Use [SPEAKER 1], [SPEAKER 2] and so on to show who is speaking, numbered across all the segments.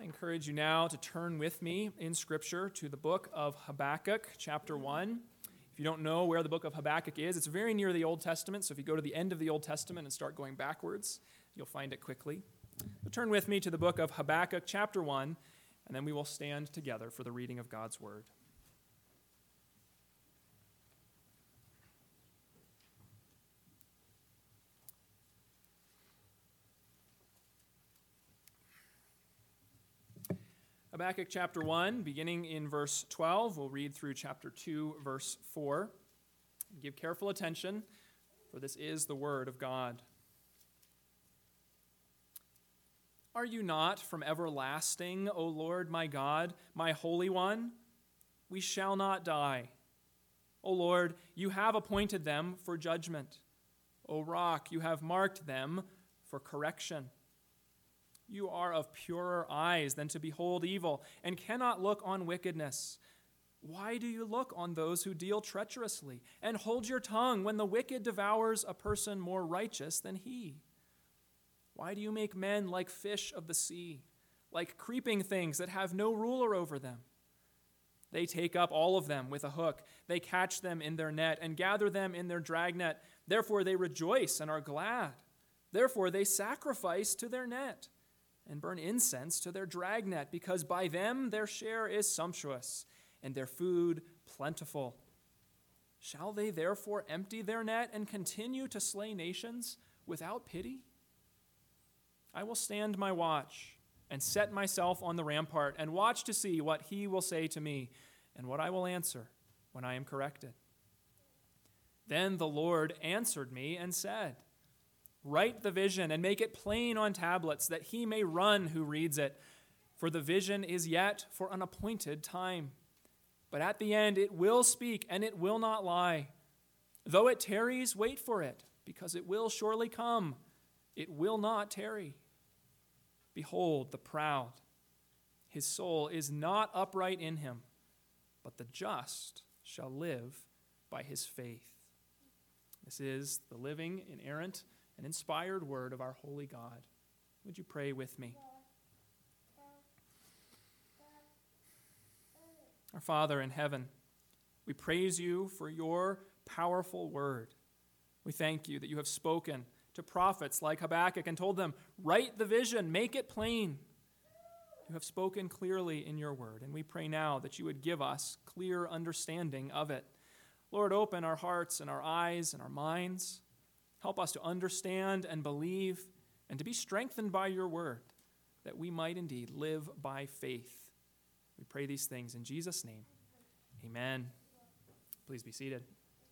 [SPEAKER 1] I encourage you now to turn with me in Scripture to the book of Habakkuk, chapter 1. If you don't know where the book of Habakkuk is, it's very near the Old Testament, so if you go to the end of the Old Testament and start going backwards, you'll find it quickly. But turn with me to the book of Habakkuk, chapter 1, and then we will stand together for the reading of God's Word. Habakkuk chapter 1, beginning in verse 12, we'll read through chapter 2, verse 4. Give careful attention, for this is the word of God. Are you not from everlasting, O Lord my God, my Holy One? We shall not die. O Lord, you have appointed them for judgment. O Rock, you have marked them for correction. You are of purer eyes than to behold evil, and cannot look on wickedness. Why do you look on those who deal treacherously, and hold your tongue when the wicked devours a person more righteous than he? Why do you make men like fish of the sea, like creeping things that have no ruler over them? They take up all of them with a hook. They catch them in their net and gather them in their dragnet. Therefore they rejoice and are glad. Therefore they sacrifice to their net and burn incense to their dragnet, because by them their share is sumptuous, and their food plentiful. Shall they therefore empty their net and continue to slay nations without pity? I will stand my watch and set myself on the rampart and watch to see what he will say to me and what I will answer when I am corrected. Then the Lord answered me and said, write the vision and make it plain on tablets, that he may run who reads it. For the vision is yet for an appointed time. But at the end it will speak, and it will not lie. Though it tarries, wait for it, because it will surely come. It will not tarry. Behold the proud. His soul is not upright in him, but the just shall live by his faith. This is the living, inerrant, and inspired word of our holy God. Would you pray with me? Our Father in heaven, we praise you for your powerful word. We thank you that you have spoken to prophets like Habakkuk and told them, write the vision, make it plain. You have spoken clearly in your word, and we pray now that you would give us clear understanding of it. Lord, open our hearts and our eyes and our minds. Help us to understand and believe and to be strengthened by your word, that we might indeed live by faith. We pray these things in Jesus' name. Amen. Please be seated.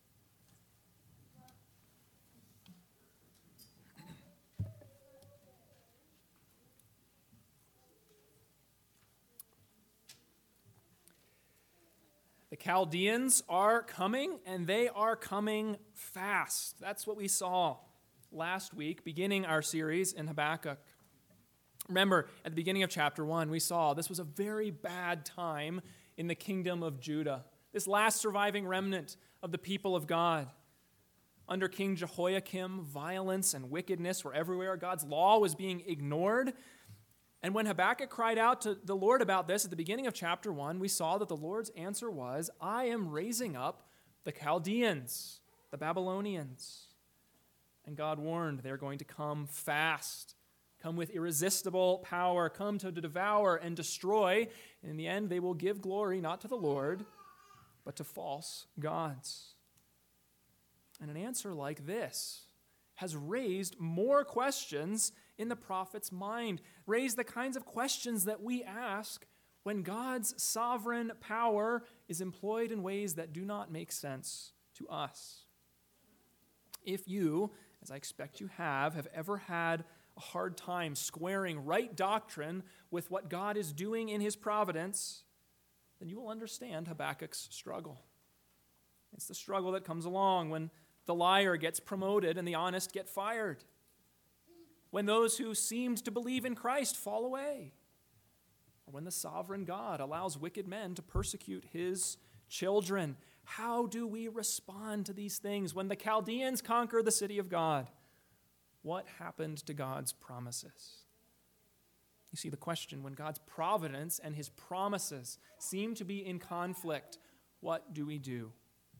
[SPEAKER 1] The Chaldeans are coming, and they are coming fast. That's what we saw last week, beginning our series in Habakkuk. Remember, at the beginning of chapter 1, we saw this was a very bad time in the kingdom of Judah, this last surviving remnant of the people of God. Under King Jehoiakim, violence and wickedness were everywhere. God's law was being ignored. And when Habakkuk cried out to the Lord about this at the beginning of chapter 1, we saw that the Lord's answer was, I am raising up the Chaldeans, the Babylonians. And God warned they're going to come fast, come with irresistible power, come to devour and destroy. And in the end, they will give glory not to the Lord, but to false gods. And an answer like this has raised more questions in the prophet's mind, raised the kinds of questions that we ask when God's sovereign power is employed in ways that do not make sense to us. If you, as I expect you have ever had a hard time squaring right doctrine with what God is doing in his providence, then you will understand Habakkuk's struggle. It's the struggle that comes along when the liar gets promoted and the honest get fired, when those who seemed to believe in Christ fall away, or when the sovereign God allows wicked men to persecute his children. How do we respond to these things? When the Chaldeans conquer the city of God, what happened to God's promises? You see the question, when God's providence and his promises seem to be in conflict, what do we do?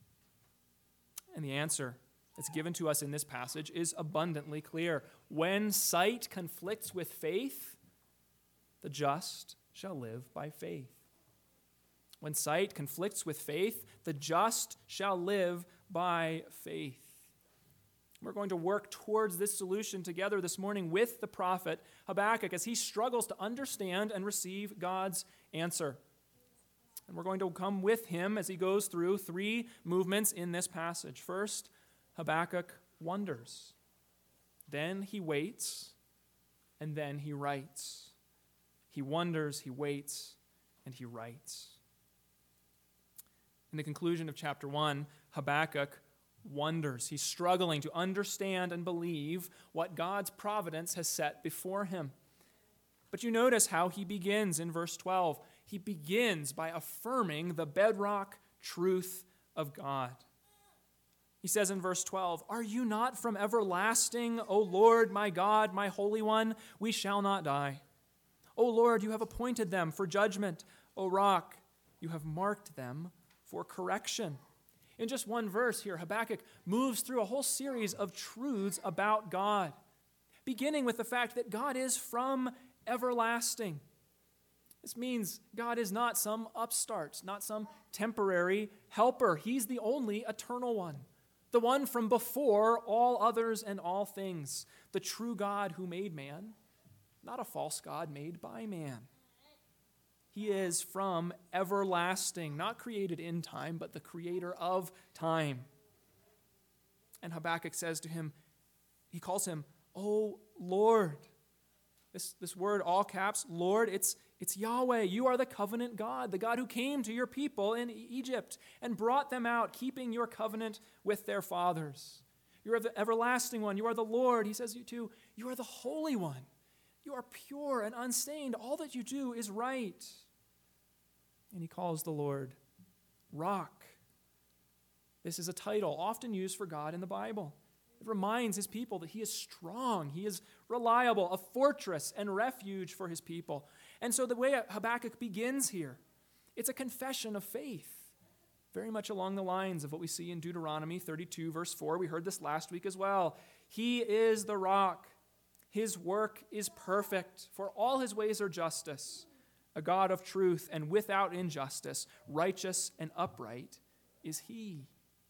[SPEAKER 1] And the answer that's given to us in this passage is abundantly clear. When sight conflicts with faith, the just shall live by faith. When sight conflicts with faith, the just shall live by faith. We're going to work towards this solution together this morning with the prophet Habakkuk as he struggles to understand and receive God's answer. And we're going to come with him as he goes through three movements in this passage. First, Habakkuk wonders. Then he waits, and then he writes. He wonders, he waits, and he writes. In the conclusion of chapter 1, Habakkuk wonders. He's struggling to understand and believe what God's providence has set before him. But you notice how he begins in verse 12. He begins by affirming the bedrock truth of God. He says in verse 12, "Are you not from everlasting, O Lord, my God, my Holy One? We shall not die. O Lord, you have appointed them for judgment. O Rock, you have marked them for correction." In just one verse here, Habakkuk moves through a whole series of truths about God, beginning with the fact that God is from everlasting. This means God is not some upstart, not some temporary helper. He's the only eternal one, the one from before all others and all things, the true God who made man, not a false God made by man. He is from everlasting, not created in time, but the creator of time. And Habakkuk says to him, he calls him, "O Lord." This word, all caps, Lord, it's Yahweh. You are the covenant God, the God who came to your people in Egypt and brought them out, keeping your covenant with their fathers. You are the everlasting one. You are the Lord. He says to you are the Holy One. You are pure and unstained. All that you do is right. And he calls the Lord Rock. This is a title often used for God in the Bible. It reminds his people that he is strong, he is reliable, a fortress and refuge for his people. And so the way Habakkuk begins here, it's a confession of faith, very much along the lines of what we see in Deuteronomy 32, verse 4. We heard this last week as well. He is the rock. His work is perfect, for all his ways are justice, a God of truth and without injustice, righteous and upright is he.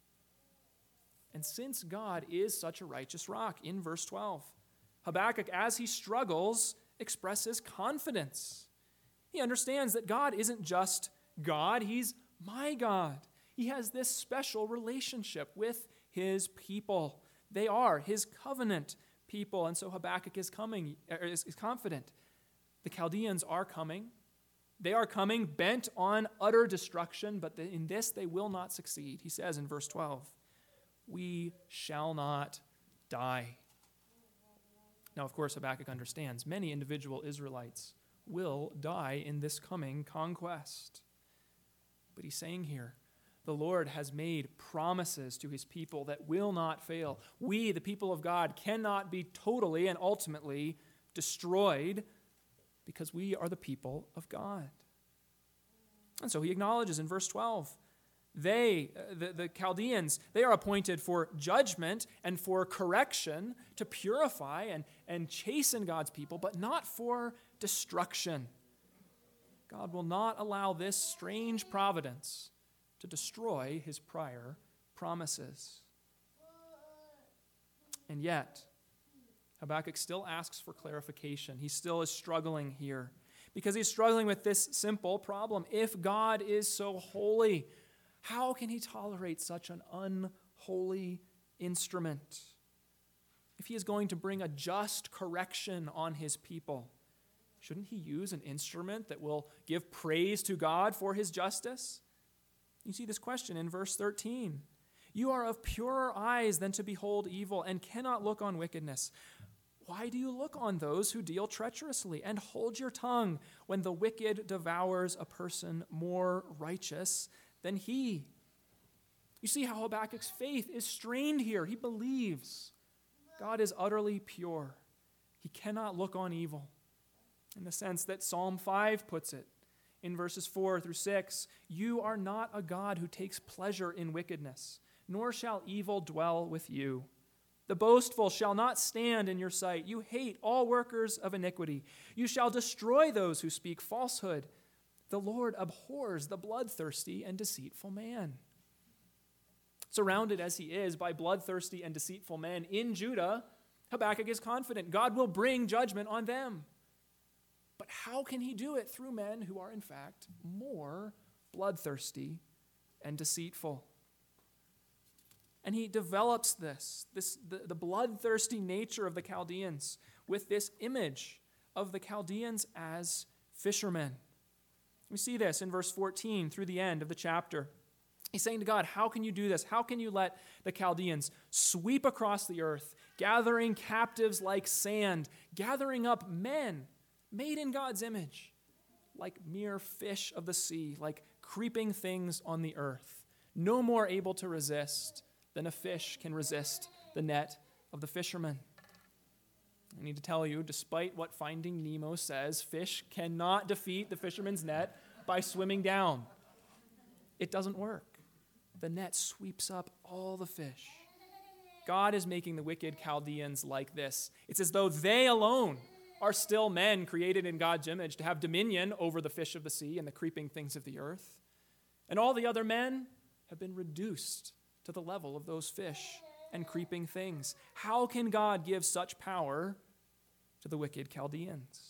[SPEAKER 1] And since God is such a righteous rock, in verse 12, Habakkuk, as he struggles, expresses confidence. He understands that God isn't just God, he's my God. He has this special relationship with his people. They are his covenant people, and so Habakkuk is confident. The Chaldeans are coming. They are coming bent on utter destruction, but in this they will not succeed. He says in verse 12, "We shall not die." Now, of course, Habakkuk understands many individual Israelites will die in this coming conquest. But he's saying here, the Lord has made promises to his people that will not fail. We, the people of God, cannot be totally and ultimately destroyed because we are the people of God. And so he acknowledges in verse 12, the Chaldeans, they are appointed for judgment and for correction, to purify and chasten God's people, but not for destruction. God will not allow this strange providence to destroy his prior promises. And yet, Habakkuk still asks for clarification. He still is struggling here because he's struggling with this simple problem. If God is so holy, how can he tolerate such an unholy instrument? If he is going to bring a just correction on his people, shouldn't he use an instrument that will give praise to God for his justice? You see this question in verse 13. "You are of purer eyes than to behold evil and cannot look on wickedness. Why do you look on those who deal treacherously and hold your tongue when the wicked devours a person more righteous than he?" You see how Habakkuk's faith is strained here. He believes God is utterly pure. He cannot look on evil. in the sense that Psalm 5 puts it in verses 4 through 6. You are not a God who takes pleasure in wickedness, nor shall evil dwell with you. The boastful shall not stand in your sight. You hate all workers of iniquity. You shall destroy those who speak falsehood. The Lord abhors the bloodthirsty and deceitful man. Surrounded as he is by bloodthirsty and deceitful men in Judah, Habakkuk is confident God will bring judgment on them. But how can he do it? Through men who are in fact more bloodthirsty and deceitful. And he develops the bloodthirsty nature of the Chaldeans with this image of the Chaldeans as fishermen. We see this in verse 14 through the end of the chapter. He's saying to God, how can you do this? How can you let the Chaldeans sweep across the earth, gathering captives like sand, gathering up men made in God's image, like mere fish of the sea, like creeping things on the earth, no more able to resist than a fish can resist the net of the fisherman? I need to tell you, despite what Finding Nemo says, fish cannot defeat the fisherman's net by swimming down. It doesn't work. The net sweeps up all the fish. God is making the wicked Chaldeans like this. It's as though they alone are still men created in God's image to have dominion over the fish of the sea and the creeping things of the earth. And all the other men have been reduced to the level of those fish and creeping things. How can God give such power to the wicked Chaldeans?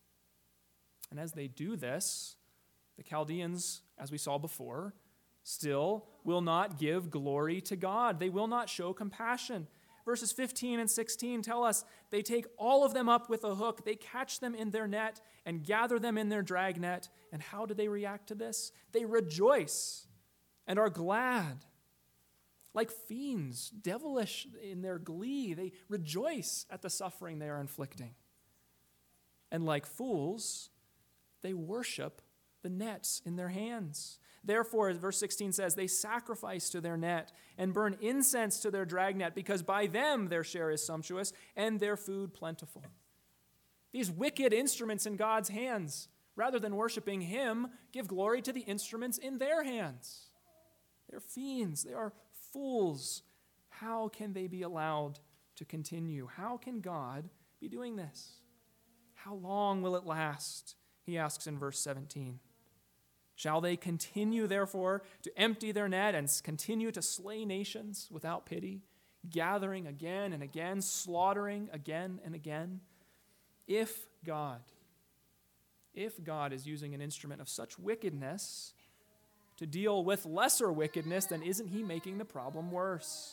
[SPEAKER 1] And as they do this, the Chaldeans, as we saw before, still will not give glory to God. They will not show compassion. Verses 15 and 16 tell us they take all of them up with a hook. They catch them in their net and gather them in their dragnet. And how do they react to this? They rejoice and are glad. Like fiends, devilish in their glee, they rejoice at the suffering they are inflicting. And like fools, they worship the nets in their hands. Therefore, as verse 16 says, they sacrifice to their net and burn incense to their dragnet, because by them their share is sumptuous and their food plentiful. These wicked instruments in God's hands, rather than worshiping him, give glory to the instruments in their hands. They're fiends. They are fools. How can they be allowed to continue? How can God be doing this? How long will it last? He asks in verse 17. Shall they continue, therefore, to empty their net and continue to slay nations without pity, gathering again and again, slaughtering again and again? If God is using an instrument of such wickedness to deal with lesser wickedness, then isn't he making the problem worse?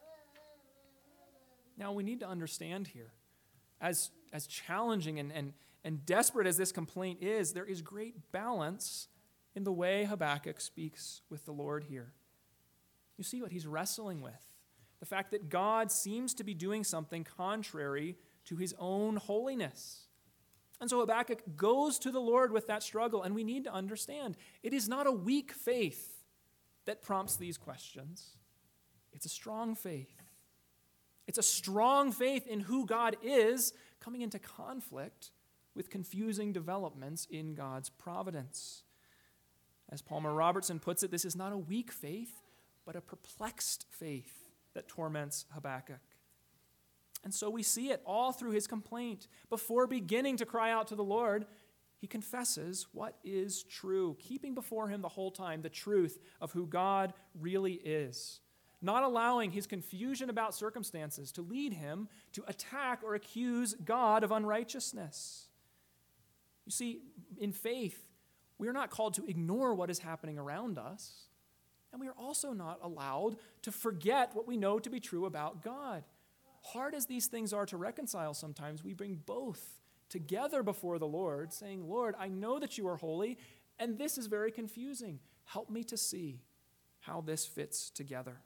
[SPEAKER 1] Now, we need to understand here, as challenging and desperate as this complaint is, there is great balance in the way Habakkuk speaks with the Lord here. You see what he's wrestling with. The fact that God seems to be doing something contrary to his own holiness. And so Habakkuk goes to the Lord with that struggle, and we need to understand it is not a weak faith that prompts these questions. It's a strong faith. It's a strong faith in who God is coming into conflict with confusing developments in God's providence. As Palmer Robertson puts it, this is not a weak faith, but a perplexed faith that torments Habakkuk. And so we see it all through his complaint. Before beginning to cry out to the Lord, he confesses what is true, keeping before him the whole time the truth of who God really is, not allowing his confusion about circumstances to lead him to attack or accuse God of unrighteousness. You see, in faith, we are not called to ignore what is happening around us, and we are also not allowed to forget what we know to be true about God. Hard as these things are to reconcile sometimes, we bring both together before the Lord, saying, Lord, I know that you are holy, and this is very confusing. Help me to see how this fits together.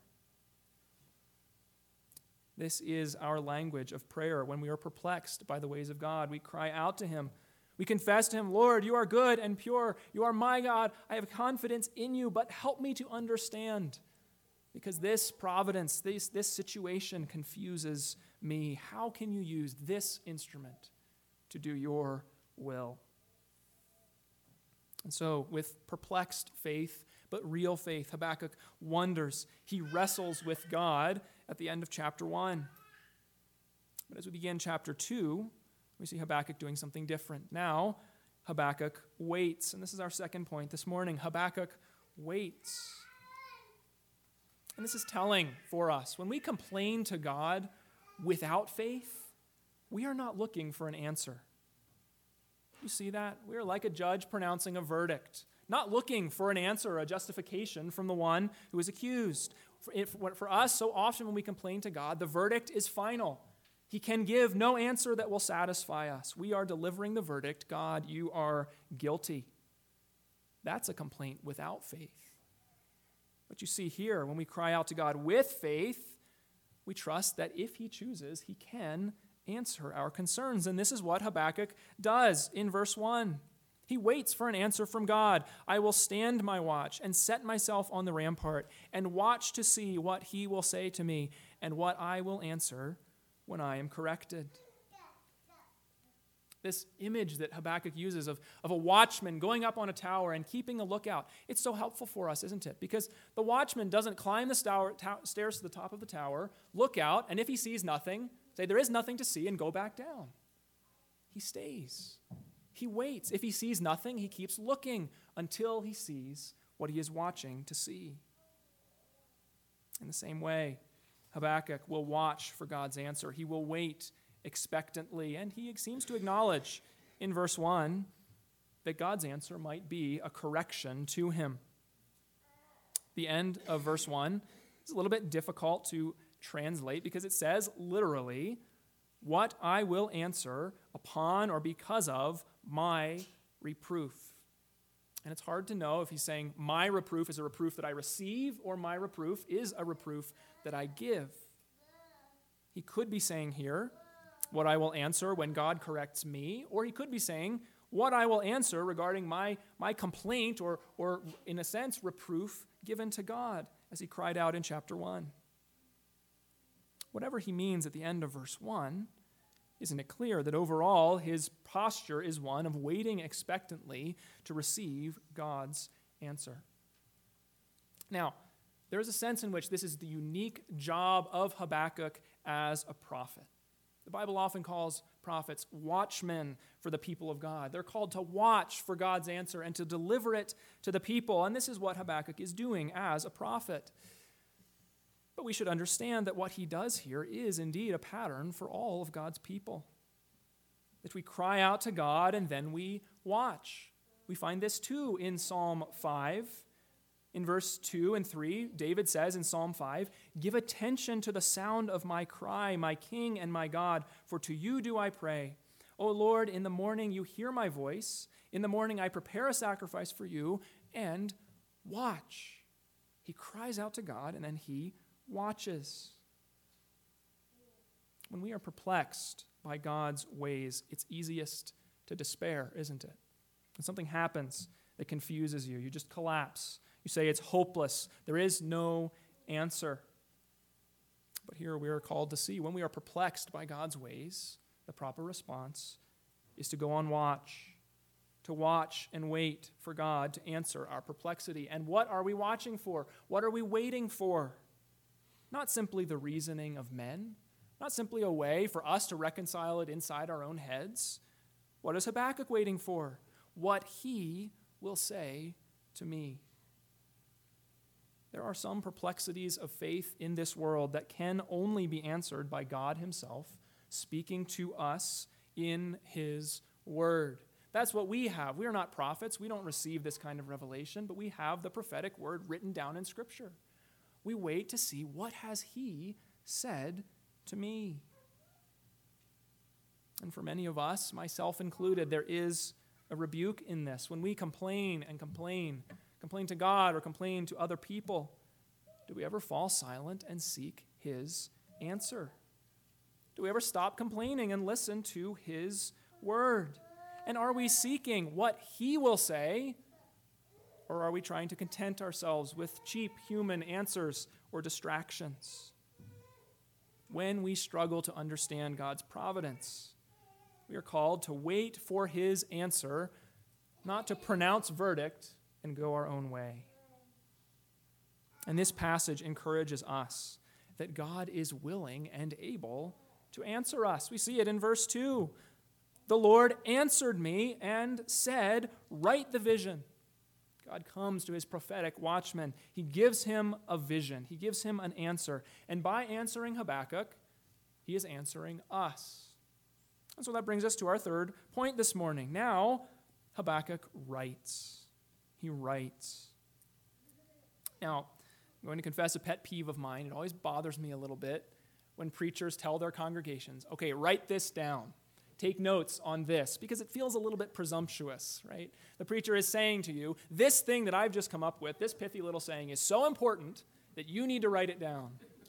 [SPEAKER 1] This is our language of prayer. When we are perplexed by the ways of God, we cry out to him. We confess to him, Lord, you are good and pure. You are my God. I have confidence in you, but help me to understand. Because this providence, this situation confuses me. How can you use this instrument to do your will. And so, with perplexed faith, but real faith, Habakkuk wonders. He wrestles with God at the end of chapter 1. But as we begin chapter 2, we see Habakkuk doing something different. Now, Habakkuk waits. And this is our second point this morning. Habakkuk waits. And this is telling for us. When we complain to God without faith, we are not looking for an answer. You see that? We are like a judge pronouncing a verdict, not looking for an answer or a justification from the one who is accused. For us, so often when we complain to God, the verdict is final. He can give no answer that will satisfy us. We are delivering the verdict, God, you are guilty. That's a complaint without faith. But you see here, when we cry out to God with faith, we trust that if he chooses, he can answer our concerns. And this is what Habakkuk does in verse 1. He waits for an answer from God. I will stand my watch and set myself on the rampart and watch to see what he will say to me and what I will answer when I am corrected. This image that Habakkuk uses of a watchman going up on a tower and keeping a lookout, it's so helpful for us, isn't it? Because the watchman doesn't climb the stairs to the top of the tower, look out, and if he sees nothing, say there is nothing to see and go back down. He stays. He waits. If he sees nothing, he keeps looking until he sees what he is watching to see. In the same way, Habakkuk will watch for God's answer. He will wait expectantly, and he seems to acknowledge in verse 1 that God's answer might be a correction to him. The end of verse 1 is a little bit difficult to translate because it says literally, what I will answer upon or because of my reproof. And it's hard to know if he's saying my reproof is a reproof that I receive or my reproof is a reproof that I give. He could be saying here, what I will answer when God corrects me, or he could be saying what I will answer regarding my complaint or in a sense, reproof given to God as he cried out in chapter 1. Whatever he means at the end of verse 1, isn't it clear that overall his posture is one of waiting expectantly to receive God's answer? Now, there is a sense in which this is the unique job of Habakkuk as a prophet. The Bible often calls prophets watchmen for the people of God. They're called to watch for God's answer and to deliver it to the people. And this is what Habakkuk is doing as a prophet. But we should understand that what he does here is indeed a pattern for all of God's people. That we cry out to God and then we watch. We find this too in Psalm 5. In verse 2 and 3, David says in Psalm 5, give attention to the sound of my cry, my King and my God, for to you do I pray. O Lord, in the morning you hear my voice. In the morning I prepare a sacrifice for you and watch. He cries out to God and then he watches. When we are perplexed by God's ways, it's easiest to despair, isn't it? When something happens that confuses you, you just collapse. You say it's hopeless. There is no answer. But here we are called to see when we are perplexed by God's ways, the proper response is to go on watch, to watch and wait for God to answer our perplexity. And what are we watching for? What are we waiting for? Not simply the reasoning of men, not simply a way for us to reconcile it inside our own heads. What is Habakkuk waiting for? What he will say to me. There are some perplexities of faith in this world that can only be answered by God himself speaking to us in his word. That's what we have. We are not prophets. We don't receive this kind of revelation, but we have the prophetic word written down in Scripture. We wait to see what has he said to me. And for many of us, myself included, there is a rebuke in this. When we complain to God or complain to other people, do we ever fall silent and seek his answer? Do we ever stop complaining and listen to his word? And are we seeking what he will say, or are we trying to content ourselves with cheap human answers or distractions? When we struggle to understand God's providence, We are called to wait for his answer, not to pronounce verdict and go our own way. And this passage encourages us that God is willing and able to answer us. We see it in verse 2. The Lord answered me and said, write the vision. God comes to his prophetic watchman. He gives him a vision. He gives him an answer. And by answering Habakkuk, he is answering us. And so that brings us to our third point this morning. Now, Habakkuk writes. He writes. Now, I'm going to confess a pet peeve of mine. It always bothers me a little bit when preachers tell their congregations, okay, write this down. Take notes on this, because it feels a little bit presumptuous, right? The preacher is saying to you, this thing that I've just come up with, this pithy little saying, is so important that you need to write it down.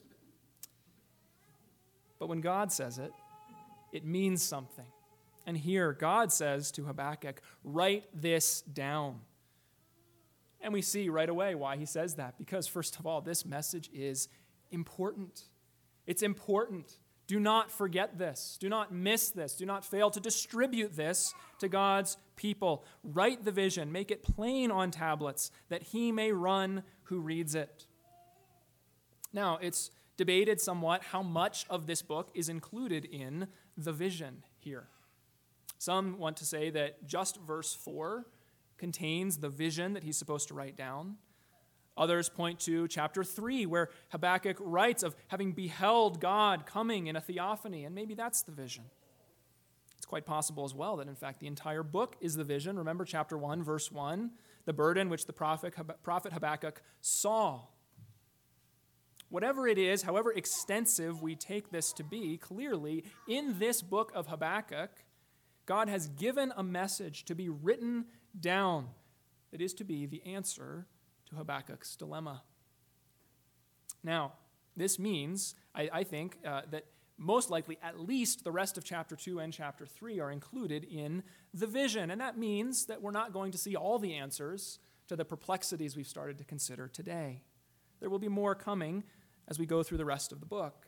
[SPEAKER 1] But when God says it, it means something. And here, God says to Habakkuk, write this down. And we see right away why he says that. Because, first of all, this message is important. It's important. Do not forget this. Do not miss this. Do not fail to distribute this to God's people. Write the vision. Make it plain on tablets that he may run who reads it. Now, it's debated somewhat how much of this book is included in the vision here. Some want to say that just verse 4 contains the vision that he's supposed to write down. Others point to chapter 3, where Habakkuk writes of having beheld God coming in a theophany, and maybe that's the vision. It's quite possible as well that, in fact, the entire book is the vision. Remember chapter 1, verse 1, the burden which the prophet Habakkuk saw. Whatever it is, however extensive we take this to be, clearly, in this book of Habakkuk, God has given a message to be written down that is to be the answer to Habakkuk's dilemma. Now, this means, I think, that most likely at least the rest of chapter 2 and chapter 3 are included in the vision. And that means that we're not going to see all the answers to the perplexities we've started to consider today. There will be more coming as we go through the rest of the book.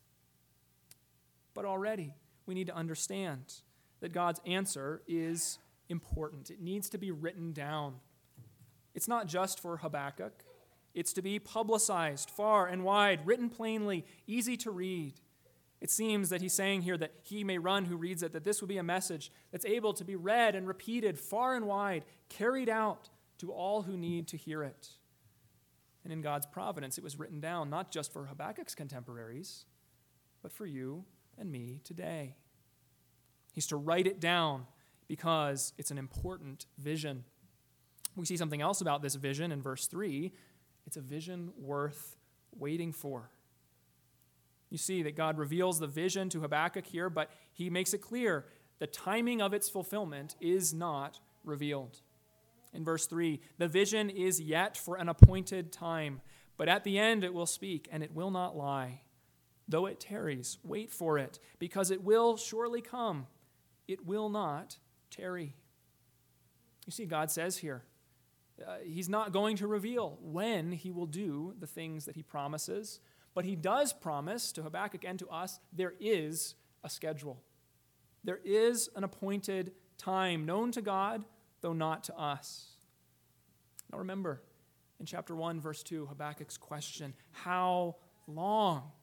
[SPEAKER 1] But already, we need to understand that God's answer is important. It needs to be written down. It's not just for Habakkuk. It's to be publicized far and wide, written plainly, easy to read. It seems that he's saying here that he may run who reads it, that this will be a message that's able to be read and repeated far and wide, carried out to all who need to hear it. And in God's providence, it was written down not just for Habakkuk's contemporaries, but for you and me today. He's to write it down because it's an important vision. We see something else about this vision in verse 3. It's a vision worth waiting for. You see that God reveals the vision to Habakkuk here, but he makes it clear the timing of its fulfillment is not revealed. In verse 3, the vision is yet for an appointed time, but at the end it will speak, and it will not lie. Though it tarries, wait for it, because it will surely come. It will not tarry. You see, God says here, he's not going to reveal when he will do the things that he promises, but he does promise to Habakkuk and to us there is a schedule. There is an appointed time known to God, though not to us. Now remember, in chapter 1, verse 2, Habakkuk's question, how long?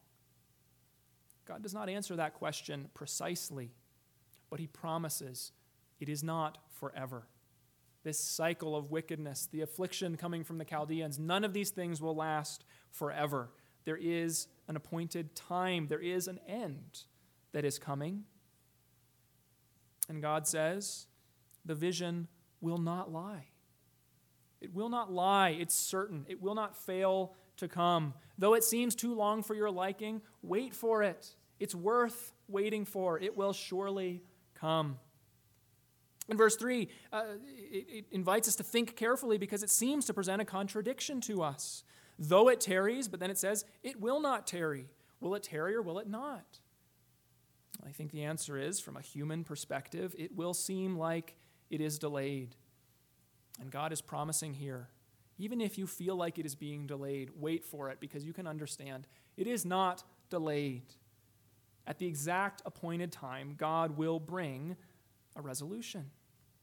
[SPEAKER 1] God does not answer that question precisely, but he promises it is not forever. This cycle of wickedness, the affliction coming from the Chaldeans, none of these things will last forever. There is an appointed time. There is an end that is coming. And God says, the vision will not lie. It will not lie. It's certain. It will not fail to come. Though it seems too long for your liking, wait for it. It's worth waiting for. It will surely come. In verse 3, it invites us to think carefully because it seems to present a contradiction to us. Though it tarries, but then it says, it will not tarry. Will it tarry or will it not? I think the answer is, from a human perspective, it will seem like it is delayed. And God is promising here, even if you feel like it is being delayed, wait for it because you can understand it is not delayed. at the exact appointed time, God will bring a resolution.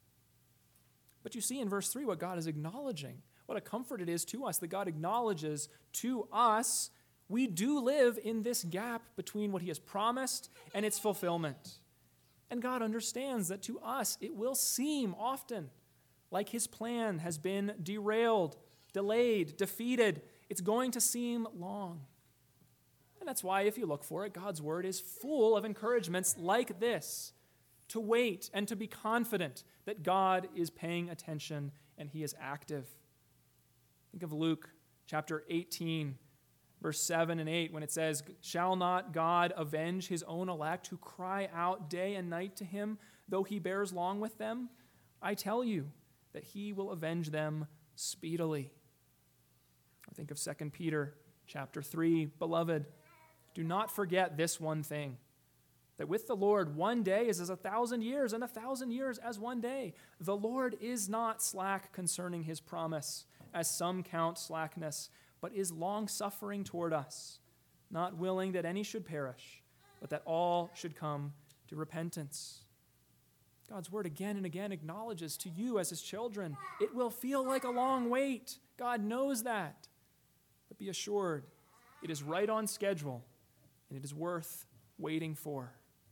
[SPEAKER 1] But you see in verse 3 what God is acknowledging. What a comfort it is to us that God acknowledges to us we do live in this gap between what he has promised and its fulfillment. And God understands that to us it will seem often like his plan has been derailed, delayed, defeated. It's going to seem long. And that's why, if you look for it, God's word is full of encouragements like this, to wait and to be confident that God is paying attention and he is active. Think of Luke chapter 18, verse 7 and 8, when it says, "Shall not God avenge his own elect who cry out day and night to him, though he bears long with them? I tell you that he will avenge them speedily." Or think of 2 Peter chapter 3, "Beloved, do not forget this one thing, that with the Lord 1 day is as 1,000 years, and 1,000 years as 1 day. The Lord is not slack concerning his promise, as some count slackness, but is long-suffering toward us, not willing that any should perish, but that all should come to repentance." God's word again and again acknowledges to you as his children, it will feel like a long wait. God knows that. But be assured, it is right on schedule, and it is worth waiting for.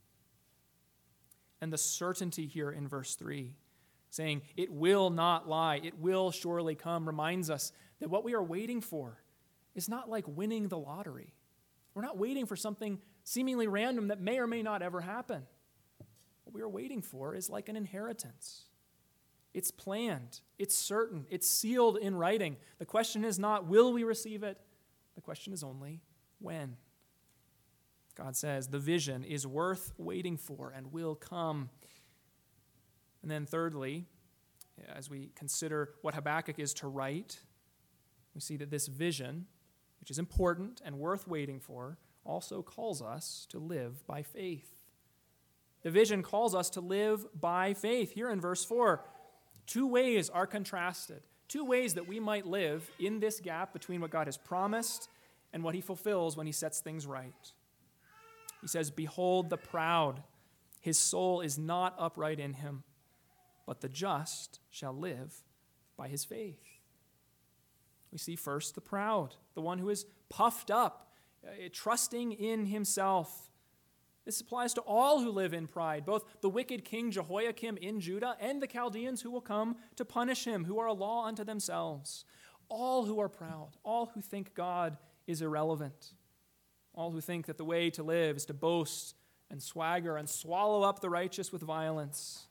[SPEAKER 1] And the certainty here in verse 3, saying, "It will not lie, it will surely come," reminds us that what we are waiting for is not like winning the lottery. We're not waiting for something seemingly random that may or may not ever happen. What we are waiting for is like an inheritance. It's planned, it's certain, it's sealed in writing. The question is not, will we receive it? The question is only, when? God says the vision is worth waiting for and will come. And then thirdly, as we consider what Habakkuk is to write, we see that this vision, which is important and worth waiting for, also calls us to live by faith. The vision calls us to live by faith. Here in verse 4, two ways are contrasted. Two ways that we might live in this gap between what God has promised and what he fulfills when he sets things right. He says, "Behold the proud, his soul is not upright in him, but the just shall live by his faith." We see first the proud, the one who is puffed up, trusting in himself. This applies to all who live in pride, both the wicked king Jehoiakim in Judah and the Chaldeans who will come to punish him, who are a law unto themselves. All who are proud, all who think God is irrelevant, all who think that the way to live is to boast and swagger and swallow up the righteous with violence.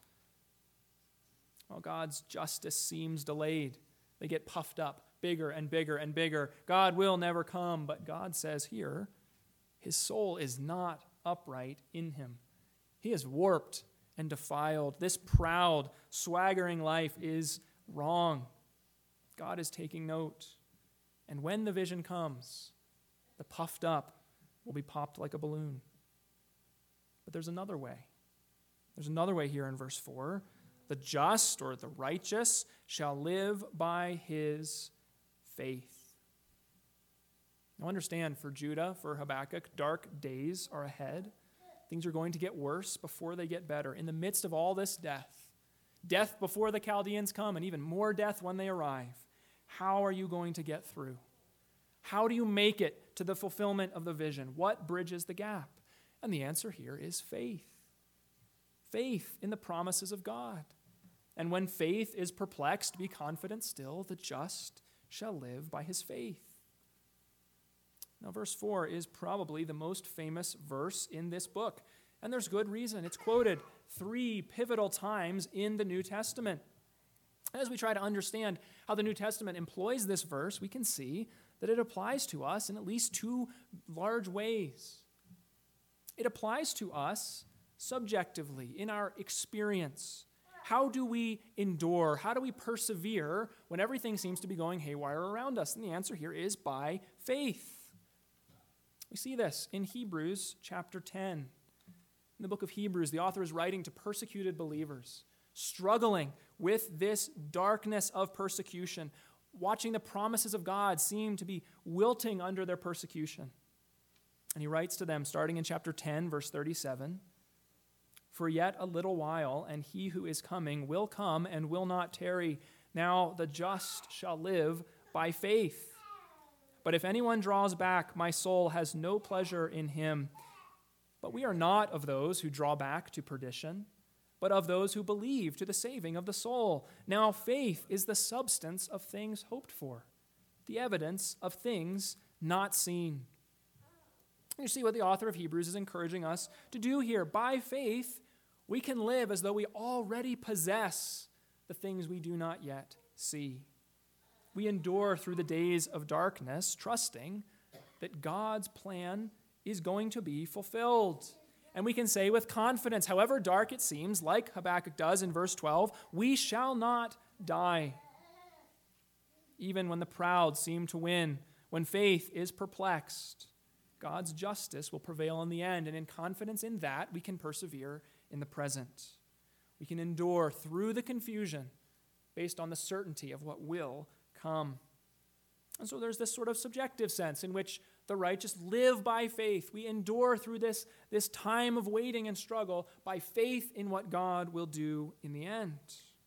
[SPEAKER 1] While God's justice seems delayed, they get puffed up bigger and bigger and bigger. God will never come, but God says here, his soul is not upright in him. He is warped and defiled. This proud, swaggering life is wrong. God is taking note. And when the vision comes, the puffed up will be popped like a balloon. But there's another way. There's another way here in verse 4. The just or the righteous shall live by his faith. Now understand, for Judah, for Habakkuk, dark days are ahead. Things are going to get worse before they get better. In the midst of all this death before the Chaldeans come, and even more death when they arrive, how are you going to get through? How do you make it to the fulfillment of the vision? What bridges the gap? And the answer here is faith. Faith in the promises of God. And when faith is perplexed, be confident still, the just shall live by his faith. Now, verse 4 is probably the most famous verse in this book, and there's good reason. It's quoted 3 pivotal times in the New Testament. As we try to understand how the New Testament employs this verse, we can see that it applies to us in at least 2 large ways. It applies to us subjectively, in our experience. How do we endure? How do we persevere when everything seems to be going haywire around us? And the answer here is by faith. We see this in Hebrews chapter 10. In the book of Hebrews, the author is writing to persecuted believers, struggling with this darkness of persecution, watching the promises of God seem to be wilting under their persecution. And he writes to them, starting in chapter 10, verse 37, "For yet a little while, and he who is coming will come and will not tarry. Now the just shall live by faith. But if anyone draws back, my soul has no pleasure in him. But we are not of those who draw back to perdition, but of those who believe to the saving of the soul. Now faith is the substance of things hoped for, the evidence of things not seen." You see what the author of Hebrews is encouraging us to do here. By faith, we can live as though we already possess the things we do not yet see. We endure through the days of darkness, trusting that God's plan is going to be fulfilled. And we can say with confidence, however dark it seems, like Habakkuk does in verse 12, we shall not die. Even when the proud seem to win, when faith is perplexed, God's justice will prevail in the end. And in confidence in that, we can persevere in the present. We can endure through the confusion based on the certainty of what will come. And so there's this sort of subjective sense in which the righteous live by faith. We endure through this time of waiting and struggle by faith in what God will do in the end.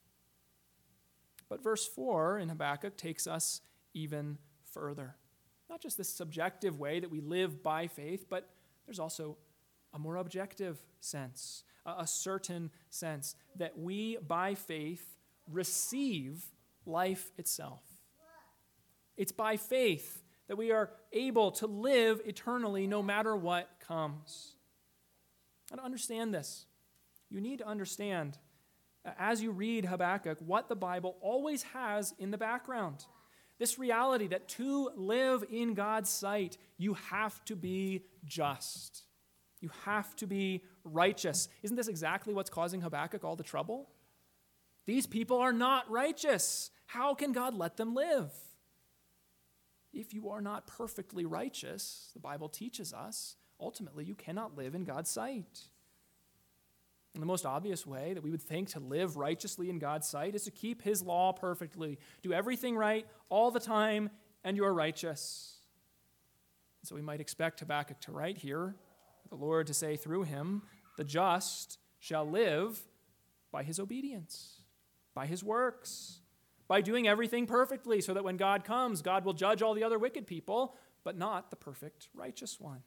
[SPEAKER 1] But verse 4 in Habakkuk takes us even further. Not just this subjective way that we live by faith, but there's also a more objective sense, a certain sense that we, by faith, receive life itself. It's by faith that we are able to live eternally no matter what comes. And to understand this, you need to understand, as you read Habakkuk, what the Bible always has in the background. This reality that to live in God's sight, you have to be just. You have to be righteous. Isn't this exactly what's causing Habakkuk all the trouble? These people are not righteous. How can God let them live? If you are not perfectly righteous, the Bible teaches us, ultimately you cannot live in God's sight. And the most obvious way that we would think to live righteously in God's sight is to keep his law perfectly. Do everything right all the time, and you are righteous. So we might expect Habakkuk to write here, the Lord to say through him, the just shall live by his obedience, by his works, by doing everything perfectly, so that when God comes, God will judge all the other wicked people, but not the perfect righteous one.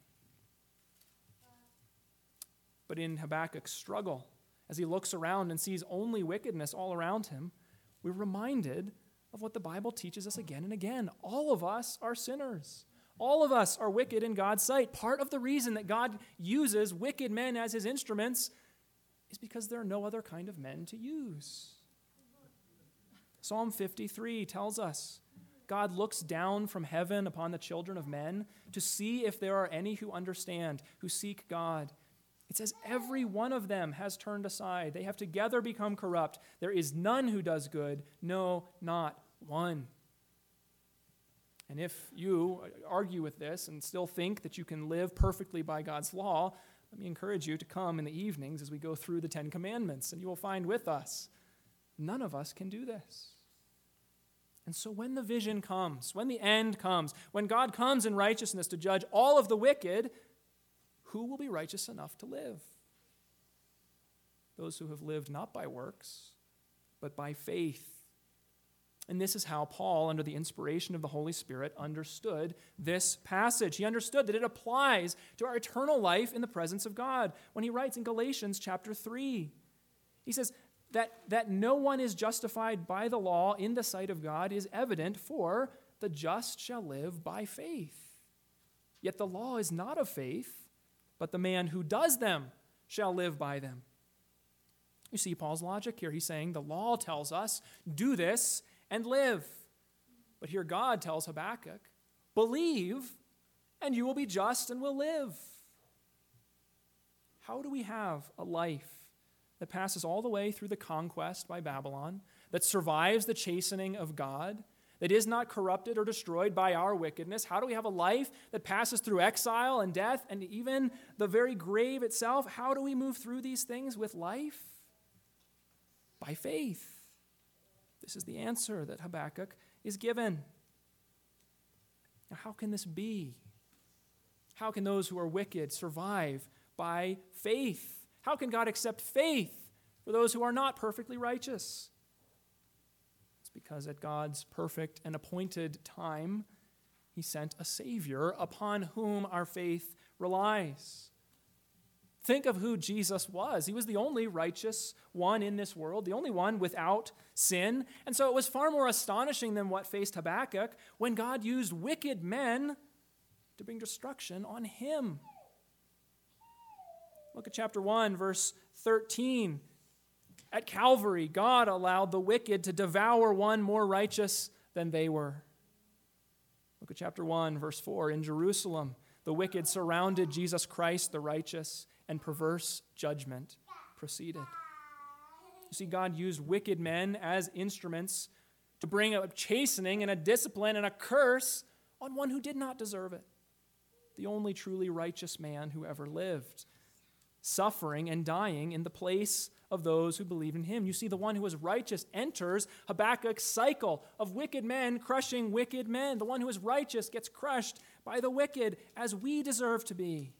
[SPEAKER 1] But in Habakkuk's struggle, as he looks around and sees only wickedness all around him, we're reminded of what the Bible teaches us again and again. All of us are sinners. All of us are wicked in God's sight. Part of the reason that God uses wicked men as his instruments is because there are no other kind of men to use. Psalm 53 tells us, God looks down from heaven upon the children of men to see if there are any who understand, who seek God. It says every one of them has turned aside. They have together become corrupt. There is none who does good, no, not one. And if you argue with this and still think that you can live perfectly by God's law, let me encourage you to come in the evenings as we go through the Ten Commandments, and you will find with us, none of us can do this. And so when the vision comes, when the end comes, when God comes in righteousness to judge all of the wicked, who will be righteous enough to live? Those who have lived not by works, but by faith. And this is how Paul, under the inspiration of the Holy Spirit, understood this passage. He understood that it applies to our eternal life in the presence of God. When he writes in Galatians chapter 3, he says that no one is justified by the law in the sight of God is evident, for the just shall live by faith. Yet the law is not of faith, but the man who does them shall live by them. You see Paul's logic here. He's saying the law tells us, do this and live. But here God tells Habakkuk, believe and you will be just and will live. How do we have a life that passes all the way through the conquest by Babylon, that survives the chastening of God, that is not corrupted or destroyed by our wickedness? How do we have a life that passes through exile and death and even the very grave itself? How do we move through these things with life? By faith. This is the answer that Habakkuk is given. Now, how can this be? How can those who are wicked survive by faith? How can God accept faith for those who are not perfectly righteous? It's because at God's perfect and appointed time, he sent a Savior upon whom our faith relies. Think of who Jesus was. He was the only righteous one in this world, the only one without sin. And so it was far more astonishing than what faced Habakkuk when God used wicked men to bring destruction on him. Look at chapter 1, verse 13. At Calvary, God allowed the wicked to devour one more righteous than they were. Look at chapter 1, verse 4. In Jerusalem, the wicked surrounded Jesus Christ, the righteous, and perverse judgment proceeded. You see, God used wicked men as instruments to bring a chastening and a discipline and a curse on one who did not deserve it. The only truly righteous man who ever lived, suffering and dying in the place of those who believe in him. You see, the one who is righteous enters Habakkuk's cycle of wicked men crushing wicked men. The one who is righteous gets crushed by the wicked, as we deserve to be.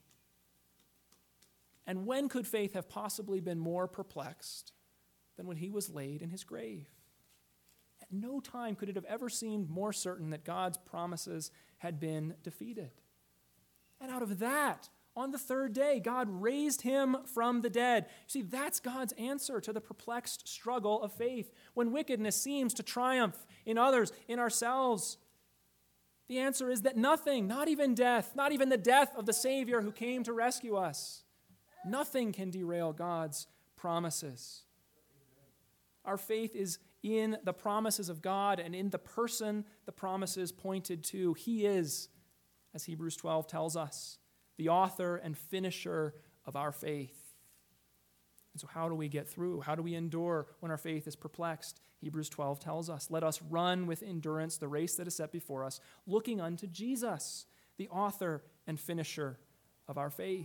[SPEAKER 1] And when could faith have possibly been more perplexed than when he was laid in his grave? At no time could it have ever seemed more certain that God's promises had been defeated. And out of that, on the third day, God raised him from the dead. You see, that's God's answer to the perplexed struggle of faith. When wickedness seems to triumph in others, in ourselves, the answer is that nothing, not even death, not even the death of the Savior who came to rescue us, nothing can derail God's promises. Our faith is in the promises of God and in the person the promises pointed to. He is, as Hebrews 12 tells us, the author and finisher of our faith. And so how do we get through? How do we endure when our faith is perplexed? Hebrews 12 tells us, let us run with endurance the race that is set before us, looking unto Jesus, the author and finisher of our faith.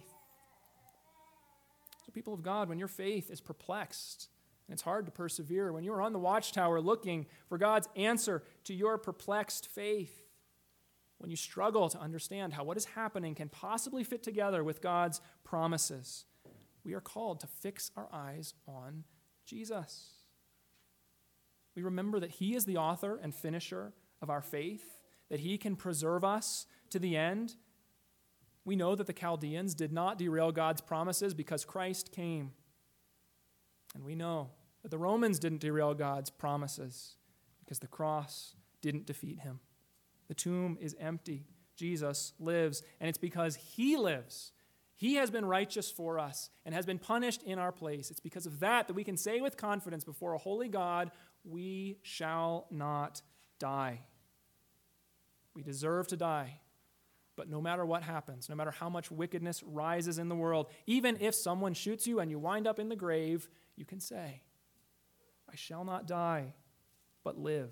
[SPEAKER 1] So people of God, when your faith is perplexed, and it's hard to persevere, when you're on the watchtower looking for God's answer to your perplexed faith, when you struggle to understand how what is happening can possibly fit together with God's promises, we are called to fix our eyes on Jesus. We remember that he is the author and finisher of our faith, that he can preserve us to the end. We know that the Chaldeans did not derail God's promises because Christ came. And we know that the Romans didn't derail God's promises because the cross didn't defeat him. The tomb is empty. Jesus lives, and it's because he lives. He has been righteous for us and has been punished in our place. It's because of that we can say with confidence before a holy God, we shall not die. We deserve to die. But no matter what happens, no matter how much wickedness rises in the world, even if someone shoots you and you wind up in the grave, you can say, I shall not die, but live.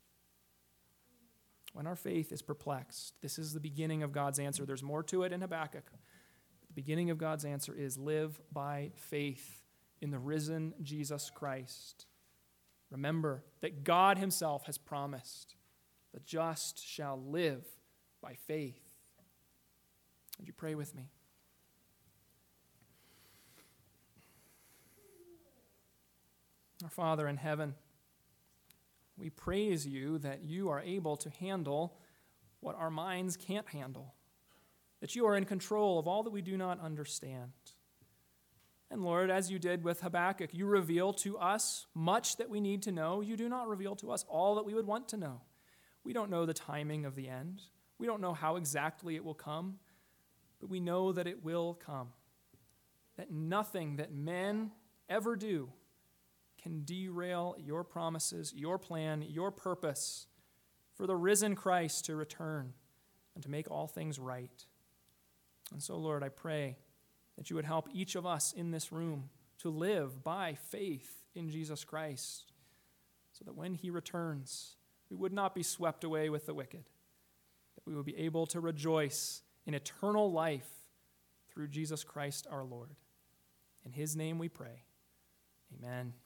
[SPEAKER 1] When our faith is perplexed, this is the beginning of God's answer. There's more to it in Habakkuk. The beginning of God's answer is live by faith in the risen Jesus Christ. Remember that God himself has promised, the just shall live by faith. Would you pray with me? Our Father in heaven, we praise you that you are able to handle what our minds can't handle, that you are in control of all that we do not understand. And Lord, as you did with Habakkuk, you reveal to us much that we need to know. You do not reveal to us all that we would want to know. We don't know the timing of the end. We don't know how exactly it will come, but we know that it will come, that nothing that men ever do can derail your promises, your plan, your purpose for the risen Christ to return and to make all things right. And so, Lord, I pray that you would help each of us in this room to live by faith in Jesus Christ, so that when he returns, we would not be swept away with the wicked, that we would be able to rejoice in eternal life through Jesus Christ our Lord. In his name we pray. Amen.